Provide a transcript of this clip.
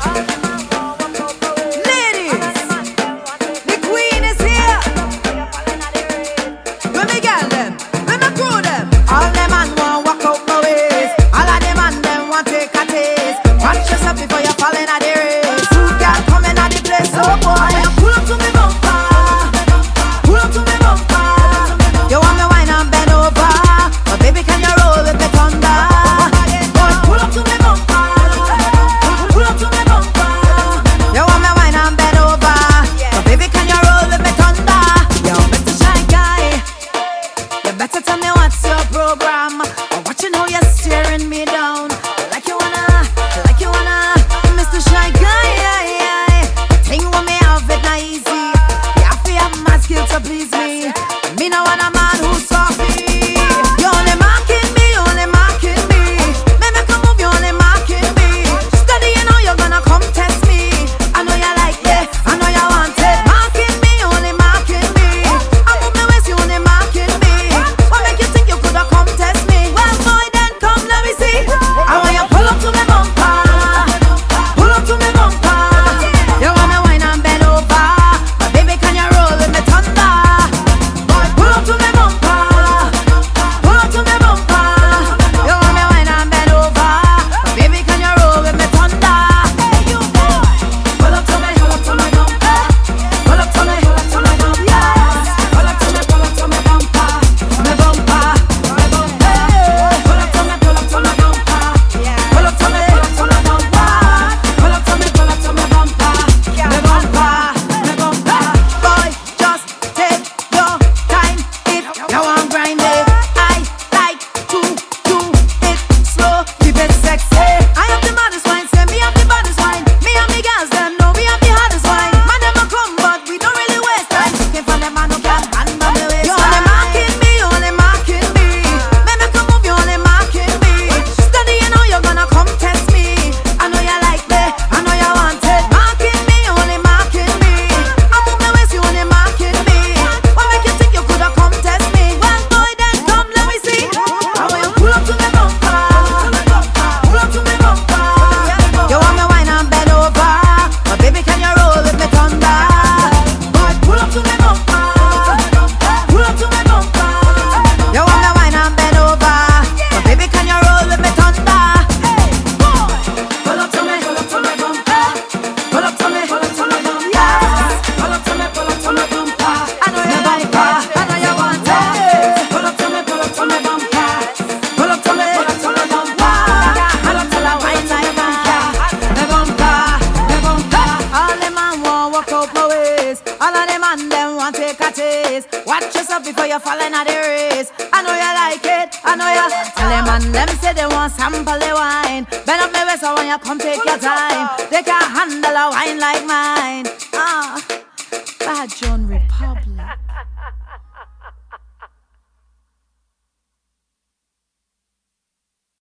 before you fall in the race. I know you like it, I know you. Tell them and them say they want sample the wine. Bend up my waist so when you come take your time. They can't handle a wine like mine. Bad John Republic.